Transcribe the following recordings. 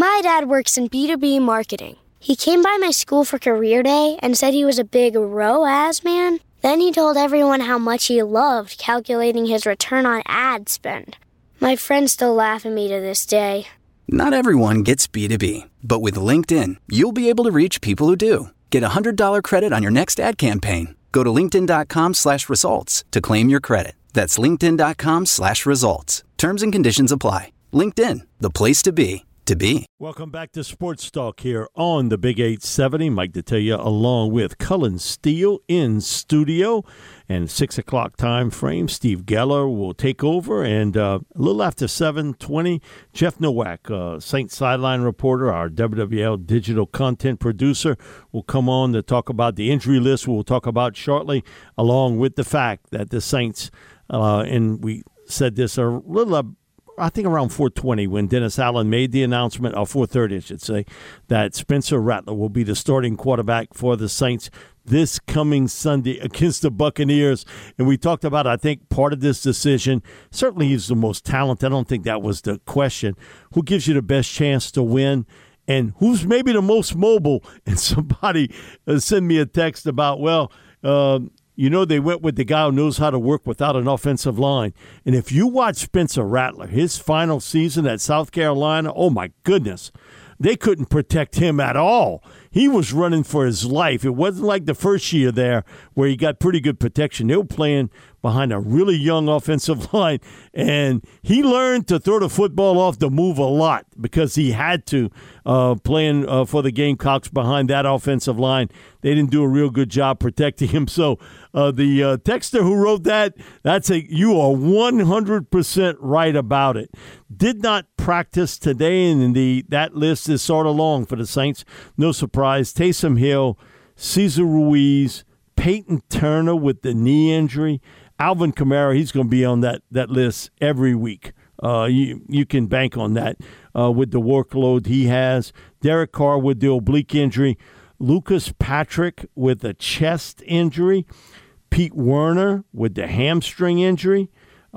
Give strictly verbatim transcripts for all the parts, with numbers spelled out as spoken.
My dad works in B two B marketing. He came by my school for career day and said he was a big R O A S man. Then he told everyone how much he loved calculating his return on ad spend. My friends still laugh at me to this day. Not everyone gets B two B, but with LinkedIn, you'll be able to reach people who do. Get a one hundred dollars credit on your next ad campaign. Go to linkedin.com slash results to claim your credit. That's linkedin.com slash results. Terms and conditions apply. LinkedIn, the place to be, to be. Welcome back to Sports Talk here on the Big eight seventy. Mike Detillier along with Cullen Steele in studio. And six o'clock time frame, Steve Geller will take over. And uh, a little after seven twenty, Jeff Nowak, uh, Saints sideline reporter, our W W L digital content producer, will come on to talk about the injury list we'll talk about shortly, along with the fact that the Saints, uh, and we said this a little, uh, I think around four twenty when Dennis Allen made the announcement, or four thirty I should say, that Spencer Rattler will be the starting quarterback for the Saints this coming Sunday against the Buccaneers. And we talked about, I think, part of this decision. Certainly he's the most talented. I don't think that was the question. Who gives you the best chance to win? And who's maybe the most mobile? And somebody uh, sent me a text about, well, um, you know, they went with the guy who knows how to work without an offensive line. And if you watch Spencer Rattler, his final season at South Carolina, oh, my goodness, they couldn't protect him at all. He was running for his life. It wasn't like the first year there where he got pretty good protection. They were playing behind a really young offensive line, and he learned to throw the football off the move a lot because he had to, uh, playing uh, for the Gamecocks behind that offensive line. They didn't do a real good job protecting him. So uh, the uh, texter who wrote that, that's a you are one hundred percent right about it. Did not practice today, and the that list is sort of long for the Saints. No surprise. Taysom Hill, Cesar Ruiz, Peyton Turner with the knee injury, Alvin Kamara, he's going to be on that, that list every week. Uh, you you can bank on that uh, with the workload he has. Derek Carr with the oblique injury. Lucas Patrick with a chest injury. Pete Werner with the hamstring injury.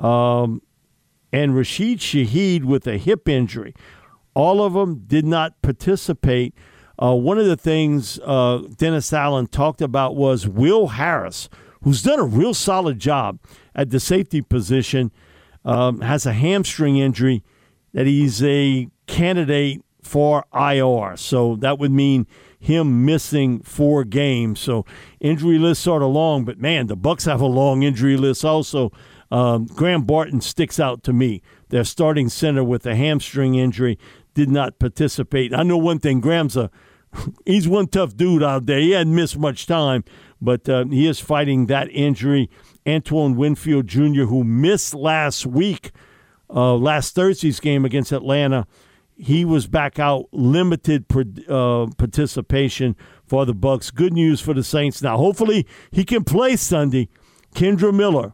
Um, and Rashid Shaheed with a hip injury. All of them did not participate. Uh, one of the things uh, Dennis Allen talked about was Will Harris, who's done a real solid job at the safety position, um, has a hamstring injury that he's a candidate for I R. So that would mean him missing four games. So injury list sort of long, but man, the Bucs have a long injury list also. Um, Graham Barton sticks out to me. Their starting center with a hamstring injury did not participate. I know one thing, Graham's a he's one tough dude out there. He hadn't missed much time, but uh, he is fighting that injury. Antoine Winfield Junior, who missed last week, uh, last Thursday's game against Atlanta, he was back out, limited uh, participation for the Bucs. Good news for the Saints. Now, hopefully he can play Sunday. Kendra Miller,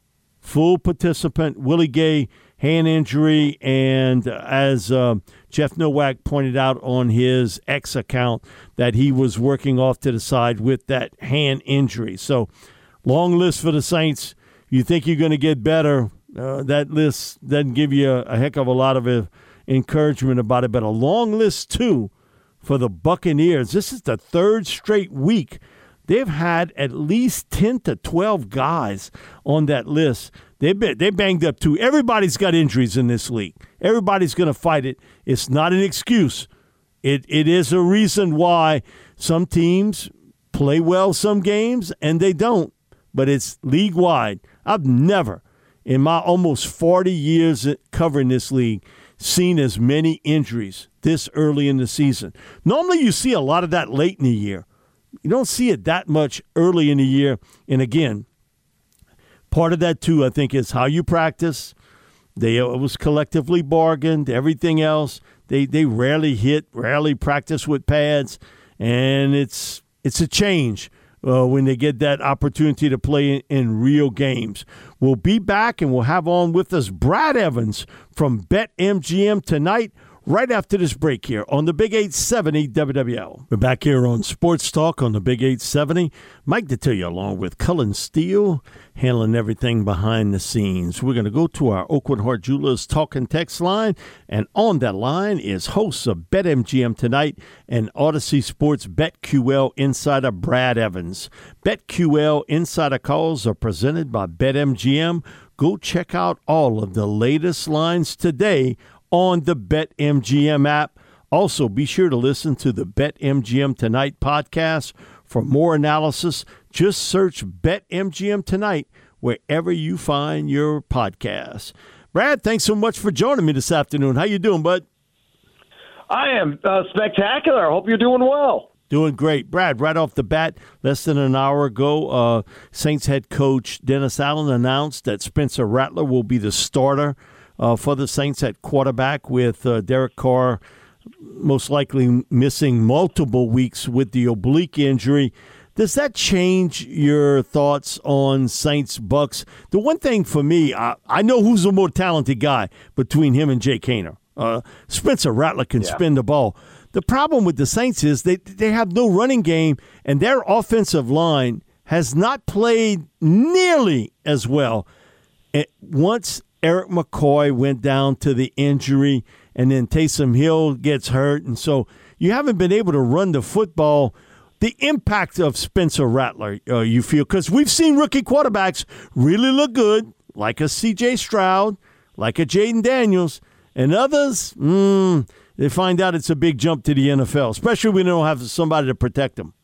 full participant. Willie Gay, hand injury, and uh, as uh, Jeff Nowak pointed out on his X account, that he was working off to the side with that hand injury. So, long list for the Saints. You think you're going to get better, uh, that list doesn't give you a, a heck of a lot of uh, encouragement about it, but a long list, too, for the Buccaneers. This is the third straight week they've had at least ten to twelve guys on that list. They've been, they banged up, too. Everybody's got injuries in this league. Everybody's going to fight it. It's not an excuse. It It is a reason why some teams play well some games and they don't, but it's league-wide. I've never, in my almost forty years covering this league, seen as many injuries this early in the season. Normally you see a lot of that late in the year. You don't see it that much early in the year. And again, part of that, too, I think, is how you practice. They, it was collectively bargained. Everything else, they, they rarely hit, rarely practice with pads. And it's it's a change uh, when they get that opportunity to play in, in real games. We'll be back, and we'll have on with us Brad Evans from BetMGM tonight, right after this break here on the Big eight seventy W W L. We're back here on Sports Talk on the Big eight seventy. Mike Detillier along with Cullen Steele, handling everything behind the scenes. We're going to go to our Oakwood Heart Jewelers talk and text line, and on that line is host of BetMGM Tonight and Odyssey Sports BetQL insider Brad Evans. BetQL insider calls are presented by BetMGM. Go check out all of the latest lines today on the BetMGM app. Also, be sure to listen to the BetMGM Tonight podcast. For more analysis, just search BetMGM Tonight wherever you find your podcasts. Brad, thanks so much for joining me this afternoon. How you doing, bud? I am uh, spectacular. I hope you're doing well. Doing great. Brad, right off the bat, less than an hour ago, uh, Saints head coach Dennis Allen announced that Spencer Rattler will be the starter uh, for the Saints at quarterback, with uh, Derek Carr most likely missing multiple weeks with the oblique injury. Does that change your thoughts on Saints Bucks? The one thing for me, I, I know who's the more talented guy between him and Jake Haener. Uh, Spencer Rattler can yeah. spin the ball. The problem with the Saints is they they have no running game, and their offensive line has not played nearly as well. And once Eric McCoy went down to the injury, and then Taysom Hill gets hurt, and so you haven't been able to run the football. The impact of Spencer Rattler, uh, you feel, because we've seen rookie quarterbacks really look good, like a C J Stroud, like a Jaden Daniels, and others, mm, they find out it's a big jump to the N F L, especially when they don't have somebody to protect them.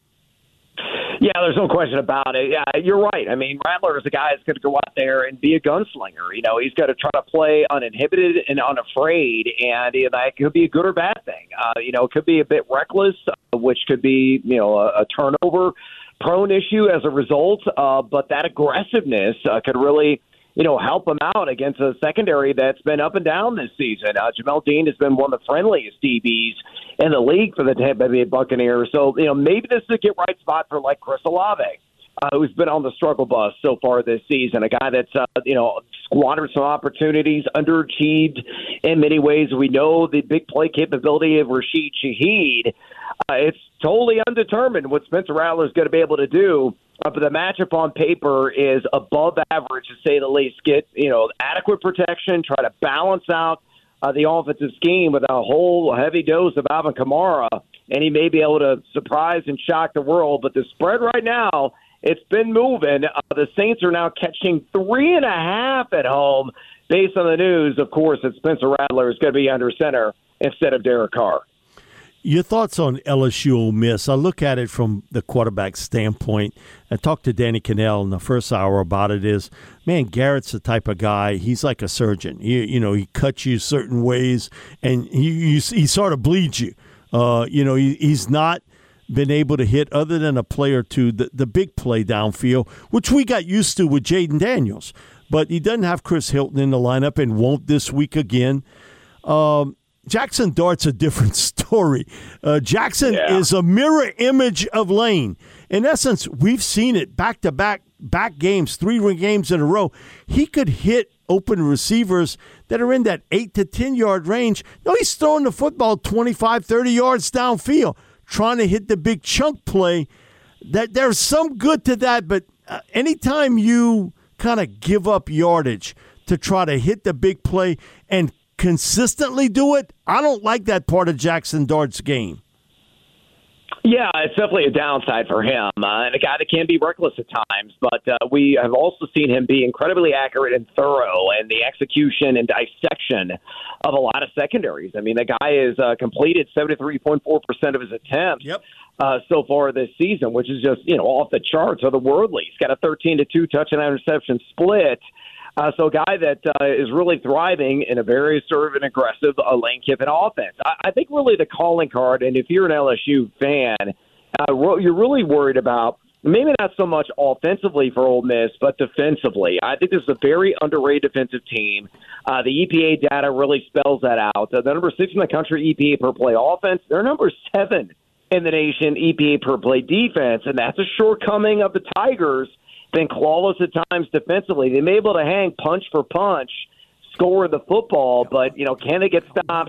Yeah, there's no question about it. Yeah, you're right. I mean, Rattler is a guy that's going to go out there and be a gunslinger. You know, he's got to try to play uninhibited and unafraid, and you know, that could be a good or bad thing. Uh, you know, it could be a bit reckless, uh, which could be, you know, a, a turnover-prone issue as a result, uh, but that aggressiveness uh, could really, you know, help him out against a secondary that's been up and down this season. Uh, Jamel Dean has been one of the friendliest D Bs in the league for the Tampa Bay Buccaneers. So, you know, maybe this is a get-right spot for, like, Chris Olave, uh, who's been on the struggle bus so far this season, a guy that's, uh, you know, squandered some opportunities, underachieved in many ways. We know the big play capability of Rashid Shaheed. Uh, it's totally undetermined what Spencer Rattler is going to be able to do. Uh, but the matchup on paper is above average, to say the least. Get, you know, adequate protection, try to balance out uh, the offensive scheme with a whole heavy dose of Alvin Kamara, and he may be able to surprise and shock the world. But the spread right now, it's been moving. Uh, the Saints are now catching three and a half at home based on the news, of course, that Spencer Rattler is going to be under center instead of Derek Carr. Your thoughts on L S U Ole Miss? I look at it from the quarterback standpoint. I talked to Danny Cannell in the first hour about it. Is, man, Garrett's the type of guy, he's like a surgeon. He, you know, he cuts you certain ways, and he, he, he sort of bleeds you. Uh, you know, he, he's not been able to hit, other than a play or two, the, the big play downfield, which we got used to with Jaden Daniels. But he doesn't have Chris Hilton in the lineup and won't this week again. Um Jackson Dart's a different story. Uh, Jackson yeah. is a mirror image of Lane. In essence, we've seen it back-to-back back games, three games in a row. He could hit open receivers that are in that eight to ten-yard range. No, he's throwing the football twenty-five, thirty yards downfield, trying to hit the big chunk play. That There's some good to that, but uh, anytime you kind of give up yardage to try to hit the big play and consistently do it, I don't like that part of Jackson Dart's game. Yeah, it's definitely a downside for him, uh, and a guy that can be reckless at times. But uh, we have also seen him be incredibly accurate and thorough in the execution and dissection of a lot of secondaries. I mean, the guy has uh, completed seventy-three point four percent of his attempts yep. uh, so far this season, which is just, you know, off the charts, otherworldly. He's got a thirteen to two touchdown interception split. Uh, so a guy that uh, is really thriving in a very sort of an aggressive uh, Lane Kiffin offense. I, I think really the calling card, and if you're an L S U fan, uh, you're really worried about maybe not so much offensively for Ole Miss, but defensively. I think this is a very underrated defensive team. Uh, the E P A data really spells that out. Uh, the number six in the country E P A per play offense. They're number seven in the nation E P A per play defense, and that's a shortcoming of the Tigers. Been clawless at times defensively. They may be able to hang punch for punch, score the football, but, you know, can they get stops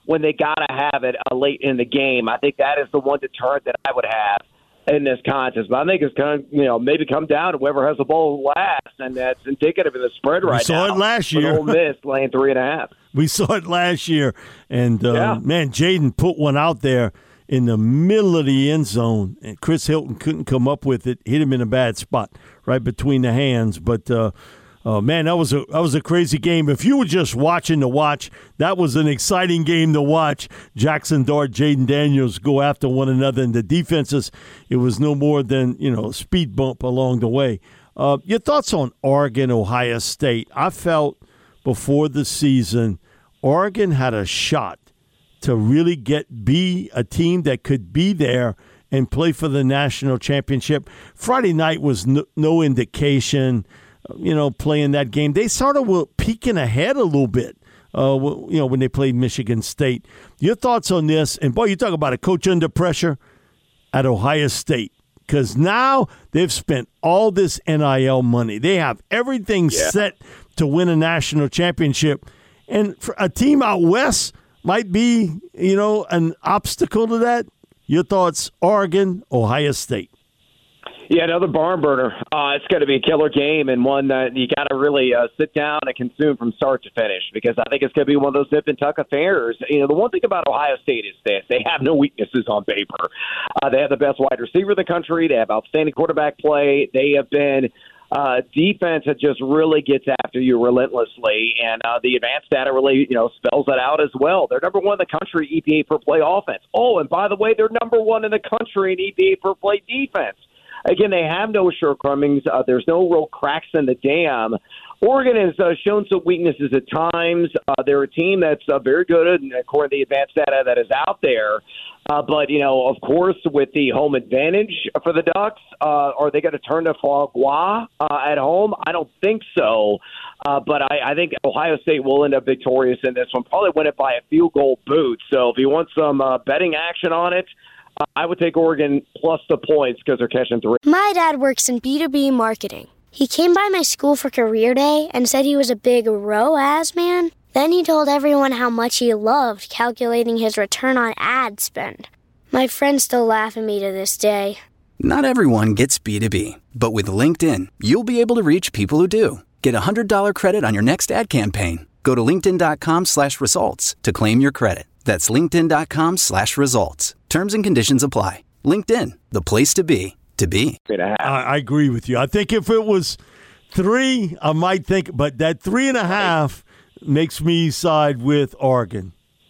when they got to have it uh, late in the game. I think that is the one deterrent that I would have in this contest. But I think it's going to, you know, maybe come down to whoever has the ball last, and that's indicative of the spread right now. We saw it last year. Ole Miss laying three and a half. We saw it last year, and uh, yeah. man, Jaden put one out there in the middle of the end zone, and Chris Hilton couldn't come up with it. Hit him in a bad spot, right between the hands. But uh, uh, man, that was a that was a crazy game. If you were just watching to watch, that was an exciting game to watch. Jackson Dart, Jaden Daniels go after one another, and the defenses, it was no more than, you know, a speed bump along the way. Uh, your thoughts on Oregon, Ohio State? I felt before the season, Oregon had a shot to really get be a team that could be there and play for the national championship. Friday night was no, no indication, you know, playing that game. They sort of were peeking ahead a little bit, uh, you know, when they played Michigan State. Your thoughts on this? And, boy, you talk about a coach under pressure at Ohio State, because now they've spent all this N I L money. They have everything yeah. set to win a national championship. And for a team out west might be, you know, an obstacle to that. Your thoughts, Oregon, Ohio State? Yeah, another barn burner. Uh, it's going to be a killer game, and one that you got to really uh, sit down and consume from start to finish, because I think it's going to be one of those nip and tuck affairs. You know, the one thing about Ohio State is this: they have no weaknesses on paper. Uh, they have the best wide receiver in the country. They have outstanding quarterback play. They have been uh, defense that just really gets after you relentlessly, and uh, the advanced data really, you know, spells that out as well. They're number one in the country E P A per play offense. Oh, and by the way, they're number one in the country in E P A per play defense. Again, they have no shortcomings. Uh, there's no real cracks in the dam. Oregon has uh, shown some weaknesses at times. Uh, they're a team that's uh, very good, according to the advanced data that is out there. Uh, but, you know, of course, with the home advantage for the Ducks, uh, are they going to turn to Fargois uh, at home? I don't think so. Uh, but I, I think Ohio State will end up victorious in this one. Probably win it by a field goal boot. So if you want some uh, betting action on it, I would take Oregon plus the points because they're catching three. My dad works in B two B marketing. He came by my school for career day and said he was a big R O A S man. Then he told everyone how much he loved calculating his return on ad spend. My friends still laugh at me to this day. Not everyone gets B two B, but with LinkedIn, you'll be able to reach people who do. Get a one hundred dollars credit on your next ad campaign. Go to linkedin.com slash results to claim your credit. That's linkedin.com slash results. Terms and conditions apply. LinkedIn, the place to be, to be. I, I agree with you. I think if it was three, I might think, but that three and a half makes me side with Oregon.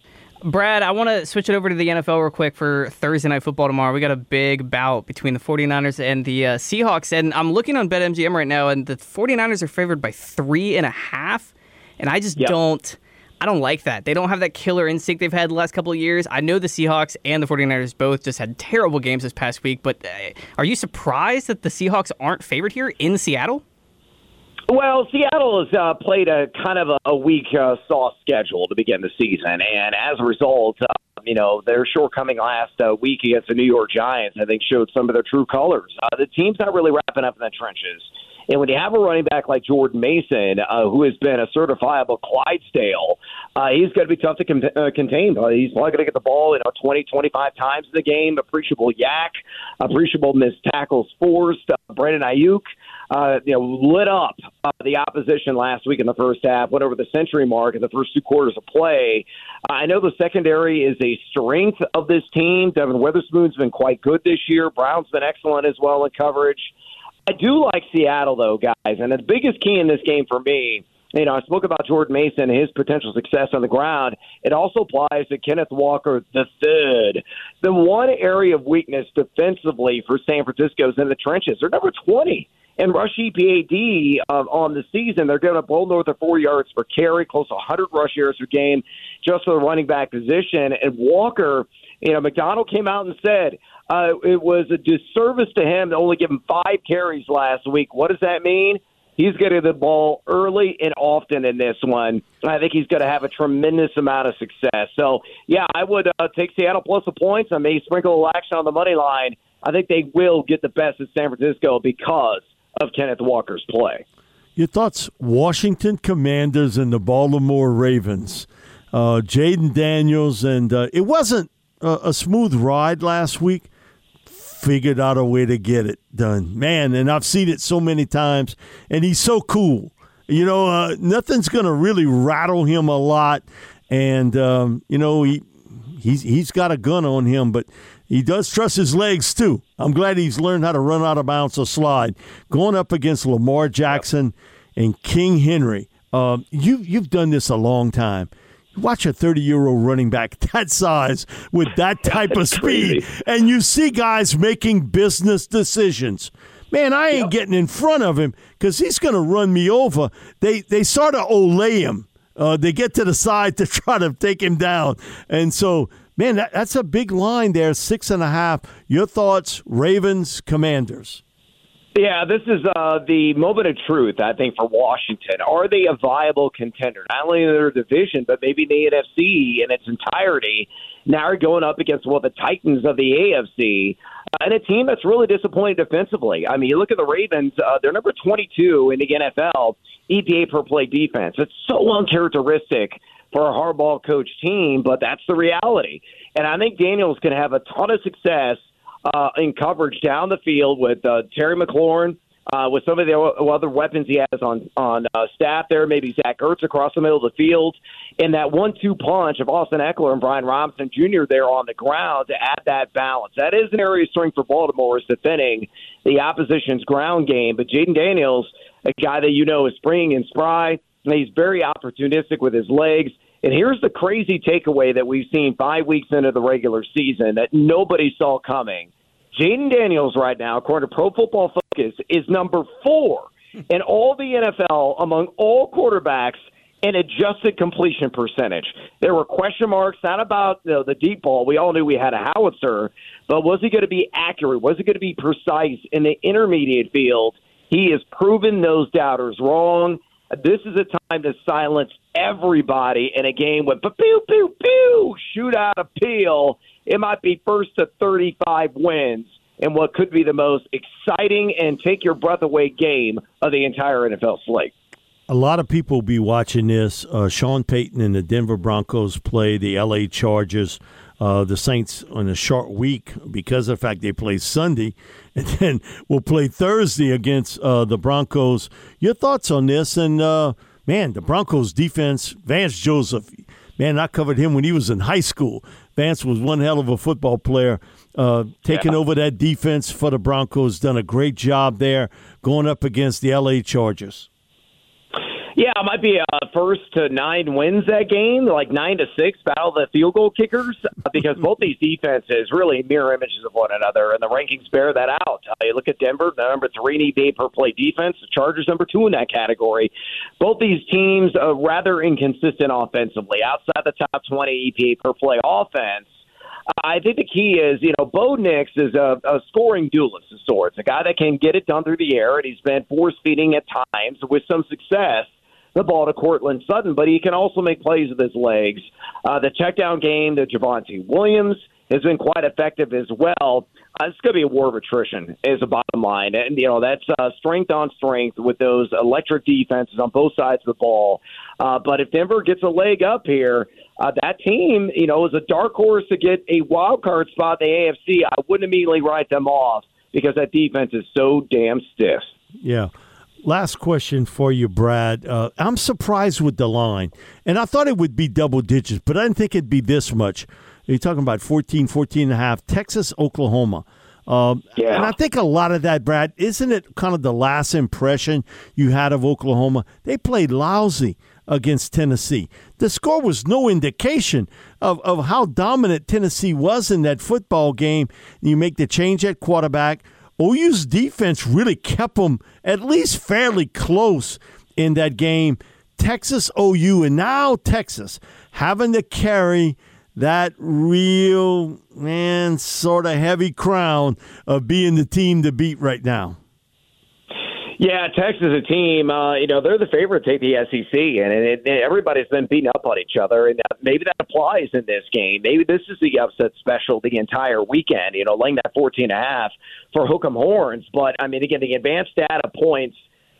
Brad, I want to switch it over to the N F L real quick for Thursday Night Football tomorrow. We got a big bout between the 49ers and the uh, Seahawks, and I'm looking on BetMGM right now, and the 49ers are favored by three and a half, and I just yep. don't... I don't like that. They don't have that killer instinct they've had the last couple of years. I know the Seahawks and the 49ers both just had terrible games this past week, but uh, are you surprised that the Seahawks aren't favored here in Seattle? Well, Seattle has uh, played a kind of a, a weak, uh, soft schedule to begin the season, and as a result, uh, you know, their shortcoming last uh, week against the New York Giants, I think, showed some of their true colors. Uh, the team's not really wrapping up in the trenches. And when you have a running back like Jordan Mason, uh, who has been a certifiable Clydesdale, uh, he's going to be tough to con- uh, contain. Uh, he's probably going to get the ball, you know, twenty, twenty-five times in the game. Appreciable yak, appreciable missed tackles forced. Uh, Brandon Ayuk, uh, you know, lit up uh, the opposition last week in the first half, went over the century mark in the first two quarters of play. Uh, I know the secondary is a strength of this team. Devin Witherspoon's been quite good this year. Brown's been excellent as well in coverage. I do like Seattle, though, guys, and the biggest key in this game for me, you know, I spoke about Jordan Mason, his potential success on the ground. It also applies to Kenneth Walker the third. The one area of weakness defensively for San Francisco is in the trenches. They're number twenty in rush E P A D uh, on the season. They're giving up well north of four yards per carry, close to one hundred rush yards per game just for the running back position. And Walker, you know, McDonald came out and said, Uh, it was a disservice to him to only give him five carries last week. What does that mean? He's getting the ball early and often in this one. I think he's going to have a tremendous amount of success. So, yeah, I would uh, take Seattle plus the points. I may sprinkle a little action on the money line. I think they will get the best of San Francisco because of Kenneth Walker's play. Your thoughts, Washington Commanders and the Baltimore Ravens. uh, Jaden Daniels, and uh, it wasn't a, a smooth ride last week. Figured out a way to get it done. Man, and I've seen it so many times, and he's so cool. You know, uh, nothing's going to really rattle him a lot, and, um, you know, he he's he's got a gun on him, but he does trust his legs, too. I'm glad he's learned how to run out of bounds or slide. Going up against Lamar Jackson and King Henry, um, you, you've done this a long time. Watch a thirty-year-old running back that size with that type of speed, crazy. And you see guys making business decisions. Man, I ain't yep. getting in front of him because he's going to run me over. They they sort of olay him. Uh, they get to the side to try to take him down. And so, man, that, that's a big line there, six and a half. Your thoughts, Ravens, Commanders? Yeah, this is uh, the moment of truth, I think, for Washington. Are they a viable contender? Not only in their division, but maybe in the N F C in its entirety. Now you're going up against, well, the Titans of the A F C, uh, and a team that's really disappointed defensively. I mean, you look at the Ravens, uh, they're number twenty-two in the N F L, E P A per play defense. It's so uncharacteristic for a hardball coach team, but that's the reality. And I think Daniels can have a ton of success Uh, in coverage down the field with uh, Terry McLaurin, uh, with some of the other weapons he has on on uh, staff there, maybe Zach Ertz across the middle of the field, and that one two punch of Austin Eckler and Brian Robinson Junior there on the ground to add that balance. That is an area of strength for Baltimore, is defending the opposition's ground game. But Jaden Daniels, a guy that you know is spring and spry, and he's very opportunistic with his legs. And here's the crazy takeaway that we've seen five weeks into the regular season that nobody saw coming. Jaden Daniels right now, according to Pro Football Focus, is number four in all the N F L among all quarterbacks in adjusted completion percentage. There were question marks, not about you know, the deep ball. We all knew we had a howitzer, but was he going to be accurate? Was he going to be precise in the intermediate field? He has proven those doubters wrong. This is a time to silence everybody in a game with pew, pew, pew, shootout appeal. It might be first to thirty-five wins in what could be the most exciting and take your breath away game of the entire N F L slate. A lot of people will be watching this. Uh, Sean Payton and the Denver Broncos play the L A Chargers. Uh, the Saints on a short week because of the fact they play Sunday, and then we'll play Thursday against uh, the Broncos. Your thoughts on this? And, uh, man, the Broncos defense, Vance Joseph, man, I covered him when he was in high school. Vance was one hell of a football player, uh, taking yeah. over that defense for the Broncos, done a great job there going up against the L A Chargers. Yeah, it might be a first to nine wins that game, like nine to six, battle of the field goal kickers, because both these defenses really mirror images of one another, and the rankings bear that out. Uh, you look at Denver, number three in E P A per play defense. The Chargers, number two in that category. Both these teams are rather inconsistent offensively, outside the top twenty E P A per play offense. I think the key is, you know, Bo Nix is a, a scoring duelist of sorts, a guy that can get it done through the air, and he's been force-feeding at times with some success the ball to Cortland Sutton, but he can also make plays with his legs. Uh, the check-down game to Javonte Williams has been quite effective as well. Uh, it's going to be a war of attrition is the bottom line. And, you know, that's uh, strength on strength with those electric defenses on both sides of the ball. Uh, but if Denver gets a leg up here, uh, that team, you know, is a dark horse to get a wild card spot in the A F C. I wouldn't immediately write them off because that defense is so damn stiff. Yeah. Last question for you, Brad. Uh, I'm surprised with the line, and I thought it would be double digits, but I didn't think it'd be this much. You're talking about fourteen, fourteen and a half, Texas, Oklahoma. Um, yeah. And I think a lot of that, Brad, isn't it kind of the last impression you had of Oklahoma? They played lousy against Tennessee. The score was no indication of, of how dominant Tennessee was in that football game. You make the change at quarterback. O U's defense really kept them at least fairly close in that game. Texas, O U, and now Texas having to carry that real, man, sort of heavy crown of being the team to beat right now. Yeah, Texas is a team, uh, you know, they're the favorite to take the S E C, and it, it, everybody's been beating up on each other, and maybe that applies in this game. Maybe this is the upset special the entire weekend, you know, laying that fourteen and a half for Hook'em Horns. But, I mean, again, the advanced data points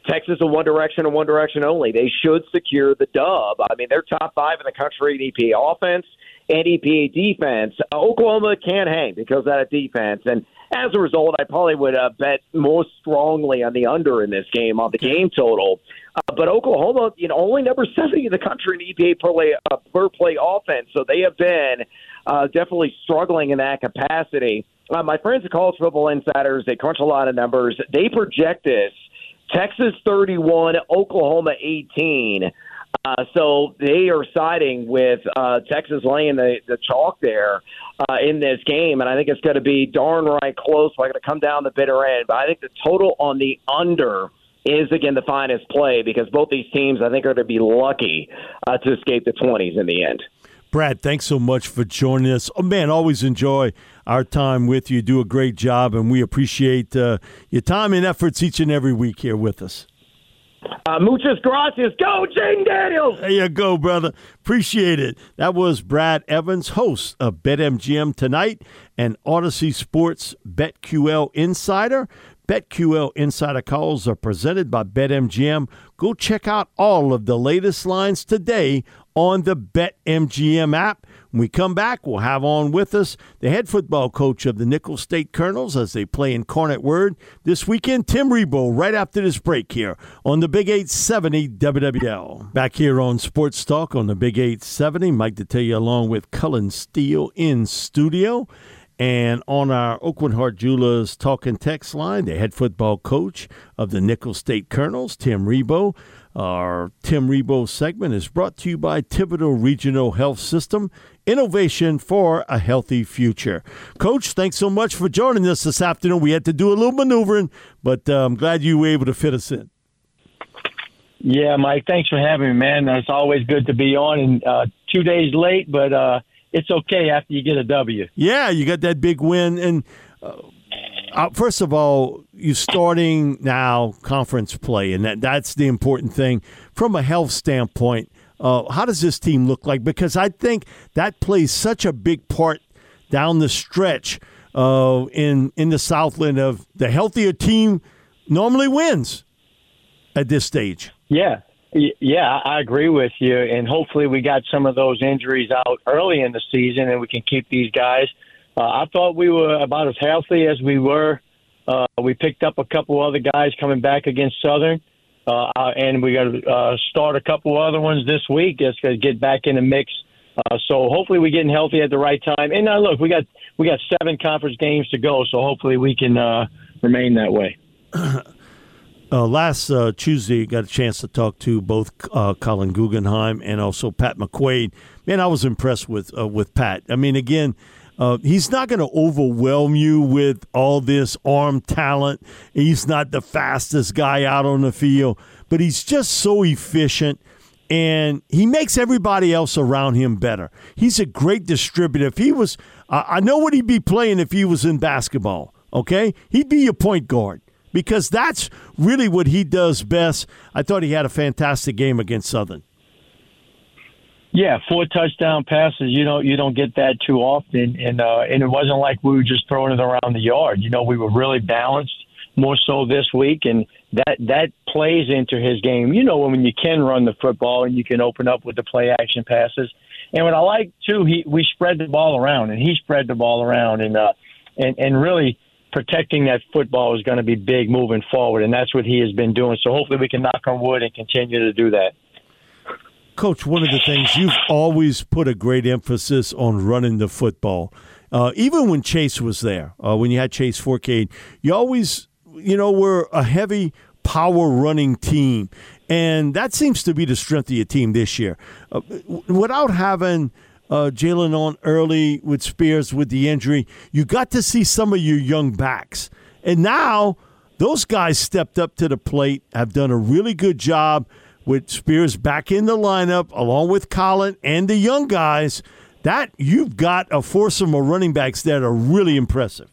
Texas in one direction and one direction only. They should secure the dub. I mean, they're top five in the country in E P A offense and E P A defense. Uh, Oklahoma can't hang because of that defense. And as a result, I probably would uh, bet most strongly on the under in this game, on the game total. Uh, but Oklahoma, you know, only number seventy in the country in E P A per play, uh, per play offense. So they have been uh, definitely struggling in that capacity. Uh, my friends at College Football Insiders, they crunch a lot of numbers. They project this. Texas thirty-one, Oklahoma eighteen. Uh, so they are siding with uh, Texas laying the, the chalk there uh, in this game, and I think it's going to be darn right close. We're going to come down the bitter end, but I think the total on the under is, again, the finest play because both these teams, I think, are going to be lucky uh, to escape the twenties in the end. Brad, thanks so much for joining us. Oh, man, always enjoy our time with you. You do a great job, and we appreciate uh, your time and efforts each and every week here with us. Uh, muchas gracias. Go, Jane Daniels! There you go, brother. Appreciate it. That was Brad Evans, host of BetMGM Tonight and Odyssey Sports BetQL Insider. BetQL Insider calls are presented by BetMGM. Go check out all of the latest lines today on the BetMGM app. When we come back, we'll have on with us the head football coach of the Nicholls State Colonels as they play Incarnate Word this weekend, Tim Rebowe, right after this break here on the Big eight seventy W W L. Back here on Sports Talk on the Big eight seventy, Mike Detillier along with Cullen Steele in studio. And on our Oakland Heart Jewelers talk and text line, the head football coach of the Nicholls State Colonels, Tim Rebowe. Our Tim Rebowe segment is brought to you by Thibodeau Regional Health System, innovation for a healthy future. Coach, thanks so much for joining us this afternoon. We had to do a little maneuvering, but uh, I'm glad you were able to fit us in. Yeah, Mike, thanks for having me, man. It's always good to be on, and uh, two days late, but uh, it's okay after you get a W. Yeah, you got that big win. And uh, uh, first of all, you're starting now conference play, and that, that's the important thing. From a health standpoint, uh, how does this team look like? Because I think that plays such a big part down the stretch uh, in, in the Southland of the healthier team normally wins at this stage. Yeah. Yeah, I agree with you, and hopefully we got some of those injuries out early in the season and we can keep these guys. Uh, I thought we were about as healthy as we were. Uh, we picked up a couple other guys coming back against Southern, uh, and we got to uh, start a couple other ones this week just to get back in the mix. Uh, so hopefully we're getting healthy at the right time. And now look, we got we got seven conference games to go, so hopefully we can uh, remain that way. Uh, last uh, Tuesday, got a chance to talk to both uh, Colin Guggenheim and also Pat McQuaid. Man, I was impressed with uh, with Pat. I mean, again, uh, he's not going to overwhelm you with all this arm talent. He's not the fastest guy out on the field, but he's just so efficient, and he makes everybody else around him better. He's a great distributor. If he was, uh, I know what he'd be playing if he was in basketball, okay? He'd be your point guard, because that's really what he does best. I thought he had a fantastic game against Southern. Yeah, four touchdown passes. You don't you don't get that too often, and uh, and it wasn't like we were just throwing it around the yard. You know, we were really balanced, more so this week, and that that plays into his game. You know, when you can run the football and you can open up with the play action passes. And what I like too, he we spread the ball around, and he spread the ball around, and uh, and and really. Protecting that football is going to be big moving forward, and that's what he has been doing. So hopefully we can knock on wood and continue to do that. Coach, one of the things you've always put a great emphasis on running the football. Uh, even when Chase was there, uh, when you had Chase Forcade, you always, you know, were a heavy power running team. And that seems to be the strength of your team this year. Uh, without having Uh, Jalen on early with Spears with the injury, you got to see some of your young backs. And now those guys stepped up to the plate, have done a really good job with Spears back in the lineup, along with Colin and the young guys. That you've got a foursome of running backs that are really impressive.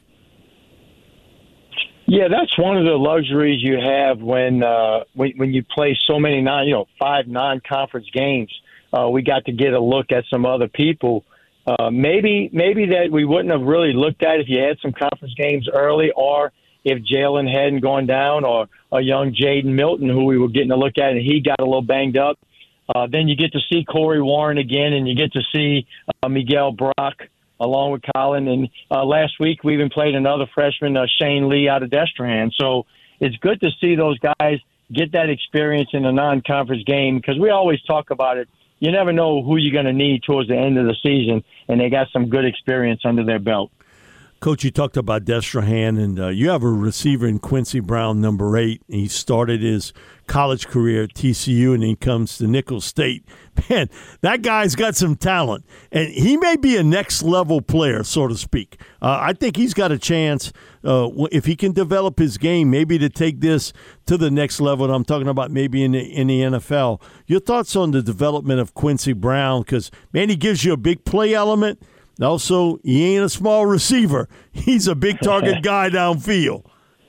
Yeah, that's one of the luxuries you have when uh, when, when you play so many non, you know, five non-conference games. Uh, we got to get a look at some other people. Uh, maybe maybe that we wouldn't have really looked at if you had some conference games early, or if Jalen hadn't gone down, or a young Jaden Milton, who we were getting to look at, and he got a little banged up. Uh, then you get to see Corey Warren again, and you get to see uh, Miguel Brock along with Colin. And uh, last week we even played another freshman, uh, Shane Lee, out of Destrehan. So it's good to see those guys get that experience in a non-conference game, because we always talk about it. You never know who you're going to need towards the end of the season, and they got some good experience under their belt. Coach, you talked about Destrehan, and uh, you have a receiver in Quincy Brown, number eight. He started his college career at T C U, and then he comes to Nicholls State. Man, that guy's got some talent, and he may be a next-level player, so to speak. Uh, I think he's got a chance, uh, if he can develop his game, maybe to take this to the next level. And I'm talking about maybe in the, in the N F L. Your thoughts on the development of Quincy Brown? Because, man, he gives you a big play element. Also, he ain't a small receiver. He's a big target guy downfield.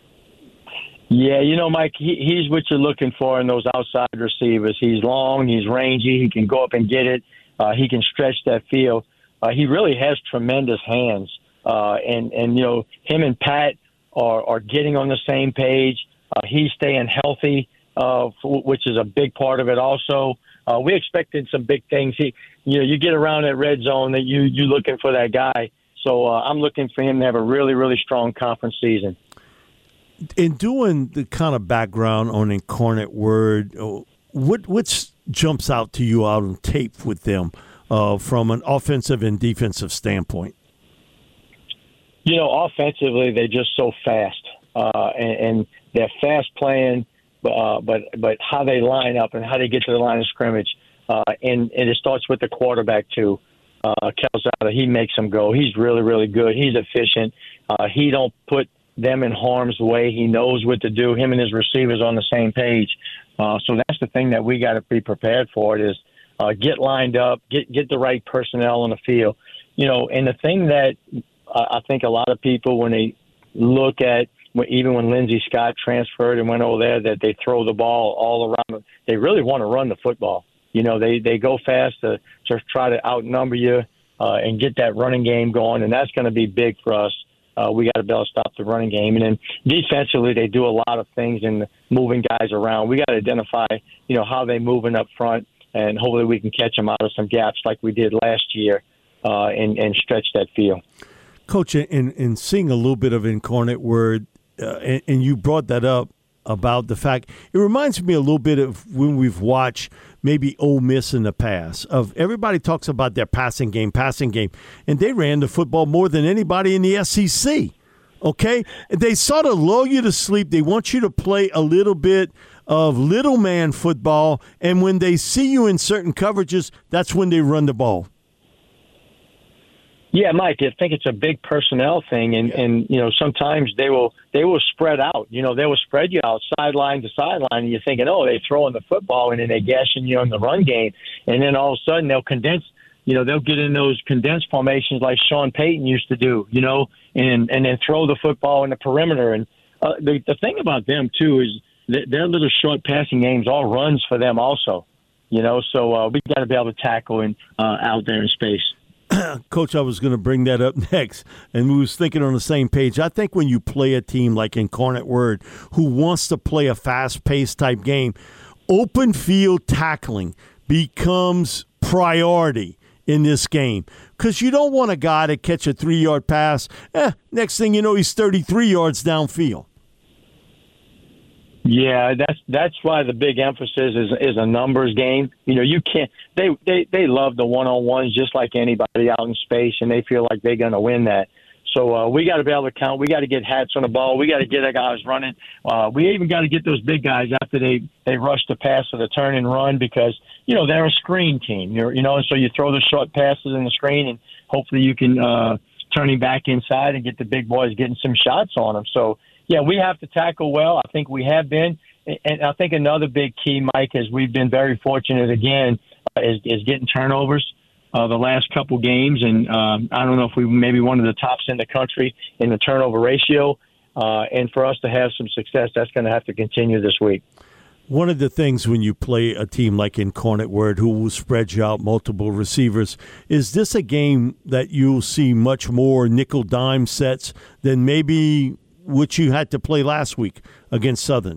Yeah, you know, Mike, he, he's what you're looking for in those outside receivers. He's long, he's rangy, he can go up and get it. Uh, he can stretch that field. Uh, he really has tremendous hands. Uh, and, and, you know, him and Pat are, are getting on the same page. Uh, he's staying healthy, uh, which is a big part of it also. Uh, we expected some big things. He, you know, you get around that red zone that you you looking for that guy. So uh, I'm looking for him to have a really, really strong conference season. In doing the kind of background on Incarnate Word, what what jumps out to you out on tape with them uh, from an offensive and defensive standpoint? You know, offensively, they're just so fast, uh, and, and they're fast playing. Uh, but but how they line up and how they get to the line of scrimmage, uh, and, and it starts with the quarterback too. Uh, Calzada, he makes them go. He's really, really good. He's efficient. Uh, he don't put them in harm's way. He knows what to do. Him and his receivers on the same page. Uh, so that's the thing that we got to be prepared for. It is uh, get lined up, get get the right personnel on the field. You know, and the thing that uh, I think a lot of people, when they look at, even when Lindsey Scott transferred and went over there, that they throw the ball all around them. They really want to run the football. You know, they, they go fast to just try to outnumber you uh, and get that running game going, and that's going to be big for us. Uh, we got to be able to stop the running game. And then defensively, they do a lot of things in moving guys around. We got to identify, you know, how they're moving up front, and hopefully we can catch them out of some gaps like we did last year uh, and, and stretch that field. Coach, in, in seeing a little bit of Incarnate Word, Uh, and, and you brought that up about the fact, it reminds me a little bit of when we've watched maybe Ole Miss in the past. Of everybody talks about their passing game, passing game, and they ran the football more than anybody in the S E C. Okay, they sort of lull you to sleep. They want you to play a little bit of little man football, and when they see you in certain coverages, that's when they run the ball. Yeah, Mike, I think it's a big personnel thing, and, and you know, sometimes they will they will spread out. You know, they will spread you out sideline to sideline, and you're thinking, oh, they're throwing the football, and then they're gashing you in the run game, and then all of a sudden they'll condense. You know, they'll get in those condensed formations like Sean Payton used to do. You know, and and then throw the football in the perimeter. And uh, the the thing about them too is that their little short passing games all runs for them also. You know, so uh, we got to be able to tackle and uh, out there in space. Coach, I was going to bring that up next, and we was thinking on the same page. I think when you play a team like Incarnate Word who wants to play a fast-paced type game, open field tackling becomes priority in this game, because you don't want a guy to catch a three-yard pass. Eh, next thing you know, he's thirty-three yards downfield. Yeah, that's that's why the big emphasis is is a numbers game. You know, you can't. They they they love the one on ones just like anybody out in space, and they feel like they're going to win that. So uh, we got to be able to count. We got to get hats on the ball. We got to get our guys running. Uh, we even got to get those big guys after they they rush the pass or the turn and run, because you know they're a screen team. You're, you know, and so you throw the short passes in the screen, and hopefully you can uh, turn him back inside and get the big boys getting some shots on them. So. Yeah, we have to tackle well. I think we have been. And I think another big key, Mike, is we've been very fortunate again, uh, is, is getting turnovers uh, the last couple games. And um, I don't know if we maybe one of the tops in the country in the turnover ratio. Uh, and for us to have some success, that's going to have to continue this week. One of the things when you play a team like Incarnate Word, who will spread you out multiple receivers, is this a game that you'll see much more nickel dime sets than maybe what you had to play last week against Southern.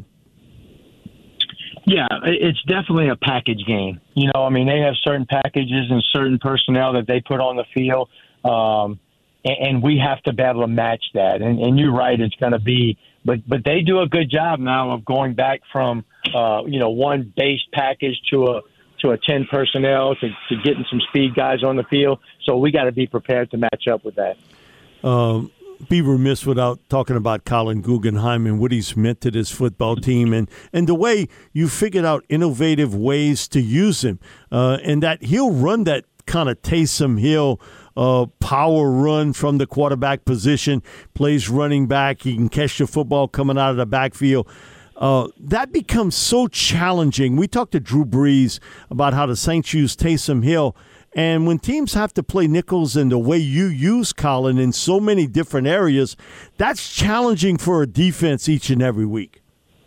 Yeah, it's definitely a package game. You know, I mean, they have certain packages and certain personnel that they put on the field, um, and, and we have to be able to match that. And, and you're right, it's going to be, but but they do a good job now of going back from, uh, you know, one base package to a to a ten personnel to, to getting some speed guys on the field. So we got to be prepared to match up with that. Um, be remiss without talking about Colin Guggenheim and what he's meant to this football team, and, and the way you figured out innovative ways to use him, uh, and that he'll run that kind of Taysom Hill uh, power run from the quarterback position, plays running back, he can catch the football coming out of the backfield. Uh, that becomes so challenging. We talked to Drew Brees about how the Saints use Taysom Hill. And when teams have to play nickels in the way you use Colin in so many different areas, that's challenging for a defense each and every week.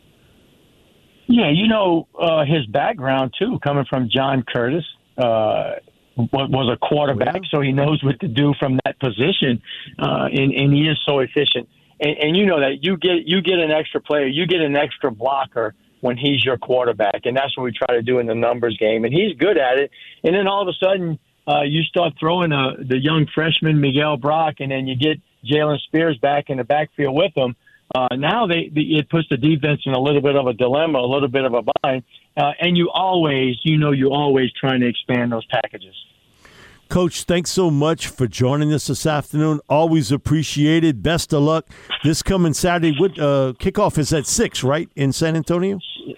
Yeah, you know, uh, his background, too, coming from John Curtis, uh, was a quarterback, yeah. So he knows what to do from that position, uh, and, and he is so efficient. And, and you know that you get you get an extra player, you get an extra blocker when he's your quarterback, and that's what we try to do in the numbers game, and he's good at it. And then all of a sudden, uh, you start throwing a, the young freshman Miguel Brock, and then you get Jalen Spears back in the backfield with him. Uh, now they, they it puts the defense in a little bit of a dilemma, a little bit of a bind, uh, and you always, you know, you're always trying to expand those packages. Coach, thanks so much for joining us this afternoon. Always appreciated. Best of luck this coming Saturday. What, uh, kickoff is at six, right, in San Antonio?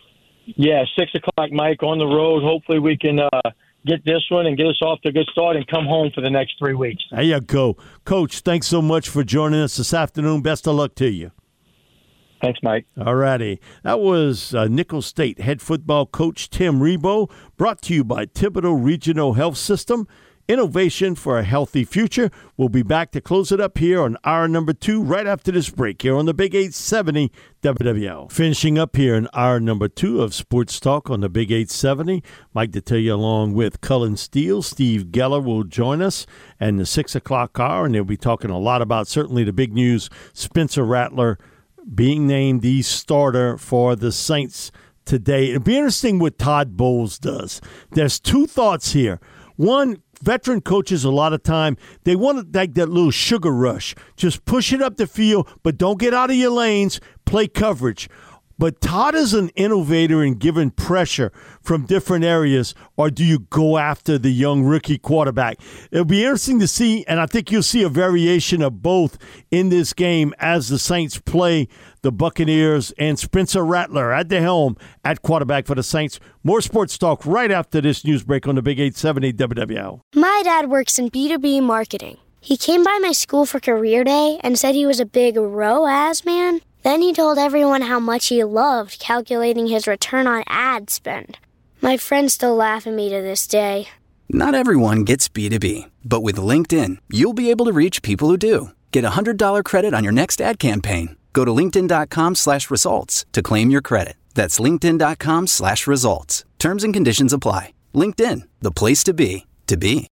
Yeah, six o'clock, Mike, on the road. Hopefully we can uh, get this one and get us off to a good start and come home for the next three weeks. There you go. Coach, thanks so much for joining us this afternoon. Best of luck to you. Thanks, Mike. All righty. That was uh, Nicholls State head football coach Tim Rebowe, brought to you by Thibodaux Regional Health System. Innovation for a healthy future. We'll be back to close it up here on hour number two right after this break here on the Big eight seventy W W L. Finishing up here in hour number two of Sports Talk on the Big eight seventy. Mike Detillier along with Cullen Steele. Steve Geller will join us in the six o'clock hour, and they'll be talking a lot about certainly the big news, Spencer Rattler being named the starter for the Saints today. It'll be interesting what Todd Bowles does. There's two thoughts here. One, veteran coaches, a lot of time, they want to like that little sugar rush. Just push it up the field, but don't get out of your lanes. Play coverage. But Todd is an innovator in giving pressure from different areas, or do you go after the young rookie quarterback? It'll be interesting to see, and I think you'll see a variation of both in this game as the Saints play the Buccaneers and Spencer Rattler at the helm at quarterback for the Saints. More Sports Talk right after this news break on the Big eight seventy W W L. My dad works in B two B marketing. He came by my school for career day and said he was a big R O A S man. Then he told everyone how much he loved calculating his return on ad spend. My friends still laugh at me to this day. Not everyone gets B two B, but with LinkedIn, you'll be able to reach people who do. Get a one hundred dollars credit on your next ad campaign. Go to linkedin.com slash results to claim your credit. That's linkedin.com slash results. Terms and conditions apply. LinkedIn, the place to be, to be.